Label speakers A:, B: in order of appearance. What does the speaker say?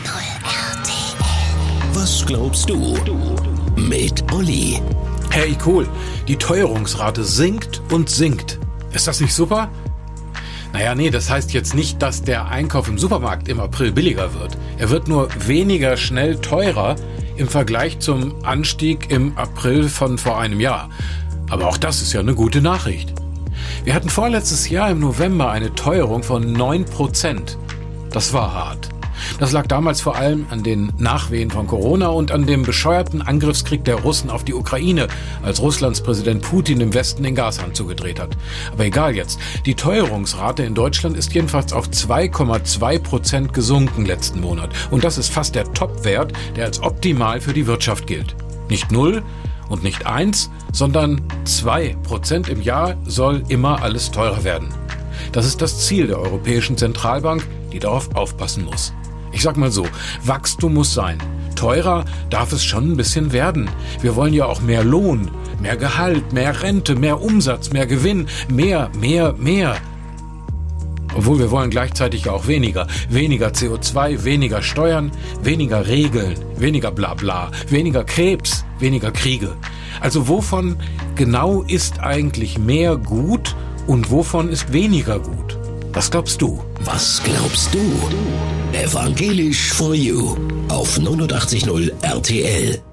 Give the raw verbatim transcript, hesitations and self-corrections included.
A: R T L. Was glaubst du? Mit Olli.
B: Hey, cool. Die Teuerungsrate sinkt und sinkt. Ist das nicht super? Naja, nee, das heißt jetzt nicht, dass der Einkauf im Supermarkt im April billiger wird. Er wird nur weniger schnell teurer im Vergleich zum Anstieg im April von vor einem Jahr. Aber auch das ist ja eine gute Nachricht. Wir hatten vorletztes Jahr im November eine Teuerung von neun Prozent. Das war hart. Das lag damals vor allem an den Nachwehen von Corona und an dem bescheuerten Angriffskrieg der Russen auf die Ukraine, als Russlands Präsident Putin im Westen den Gashahn zugedreht hat. Aber egal jetzt. Die Teuerungsrate in Deutschland ist jedenfalls auf zwei Komma zwei Prozent gesunken letzten Monat. Und das ist fast der Topwert, der als optimal für die Wirtschaft gilt. Nicht null und nicht eins, sondern zwei Prozent im Jahr soll immer alles teurer werden. Das ist das Ziel der Europäischen Zentralbank, die darauf aufpassen muss. Ich sag mal so, Wachstum muss sein. Teurer darf es schon ein bisschen werden. Wir wollen ja auch mehr Lohn, mehr Gehalt, mehr Rente, mehr Umsatz, mehr Gewinn, mehr, mehr, mehr. Obwohl wir wollen gleichzeitig ja auch weniger. Weniger C O zwei, weniger Steuern, weniger Regeln, weniger Blabla, weniger Krebs, weniger Kriege. Also wovon genau ist eigentlich mehr gut und wovon ist weniger gut? Was glaubst du?
A: Was glaubst du? Evangelisch for You auf neunundachtzig Komma null R T L.